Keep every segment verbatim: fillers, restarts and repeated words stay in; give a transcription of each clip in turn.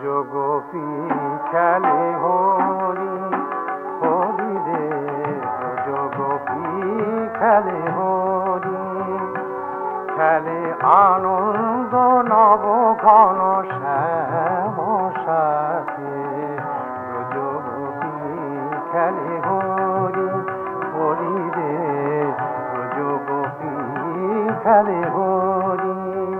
গোপী খেলে হরি হরি রে, ব্রজ গোপী খেলে হরি, খেলে আনন্দ নব ঘন শ্যাম সাথে, ব্রজ গোপী খেলে হরি হরি রে, ব্রজ গোপী খেলে হরি।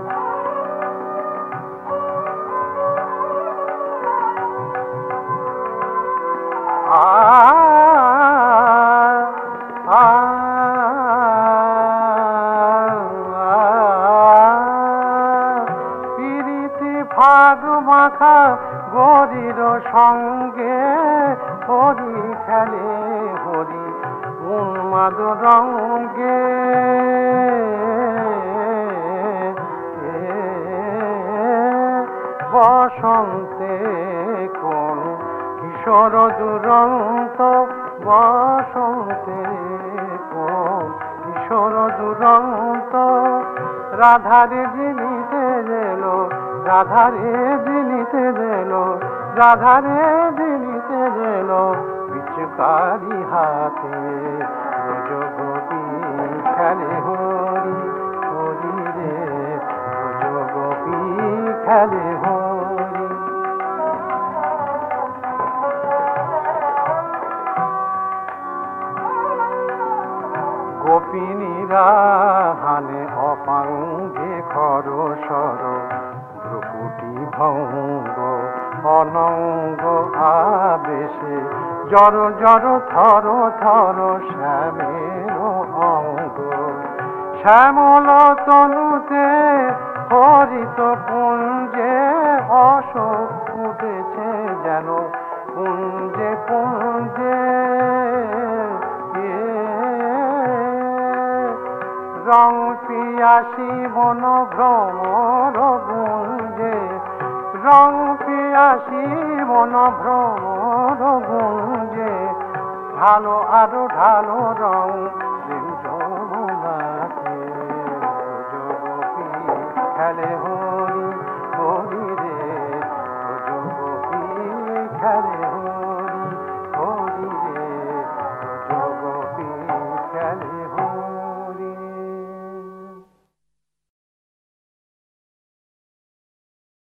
পিরিতি ফাগ মাখা গরির সঙ্গে হরি খেলে হরি উন্মাদ রঙ্গে, বসন্তে কোন কিশোর দুরন্ত, বসন্তে কোন কিশোর দুরন্ত, রাধারে জিনিতে গেল, রাধারে জিনিতে গেল, রাধারে জিনিতে গেল পিচকারি হাতে, ব্রজ গোপী খেলে হরি হরি রে, ব্রজ গোপী খেলে হরি। গোপিনীরা হানে অপাঙ্গে খর সর, ভ্রুকুটি ভঙ্গ অনঙ্গ আবেশে, জর জর থর থর শ্যামের অঙ্গ, শ্যামল তনুতে হরিত পুঞ্জে, অশোক ফুটেছে যেন পুঞ্জে পুঞ্জে, রং পিয়াসী মন ভ্রমর গুঞ্জে, রং পিয়াসী মন ভ্রমর গুঞ্জে, ঢালো আরো ঢালো রং